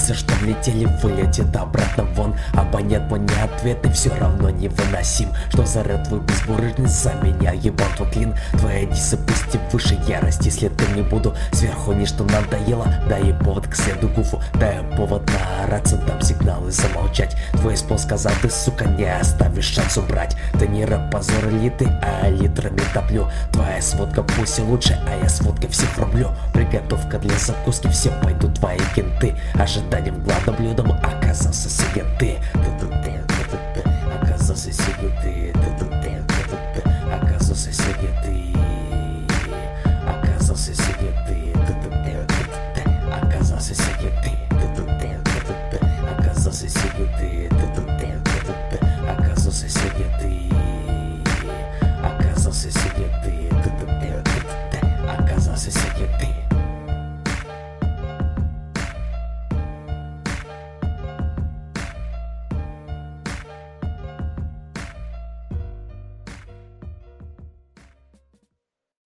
за что влетели, вылетит обратно вон. Абонент мой не ответ и все равно невыносим. Что за рэп твой безбурыжность, за меня ебал твой клин. Твои дисы пусть и выше ярость, если ты не буду сверху ничто надоело. Дай повод к следу гуфу, дай повод наораться, дам сигналы замолчать. Твой спол сказал, ты, сука, не оставишь шанс убрать. Ты не рэп позор элиты, а литрами топлю. Твоя сводка пусть и лучше, а я сводкой всех рублю. Приготовка для закуски, все пойдут твои кенты. Ожиданием главным блюдом оказался сегодня ты. Оказался сегодня ты.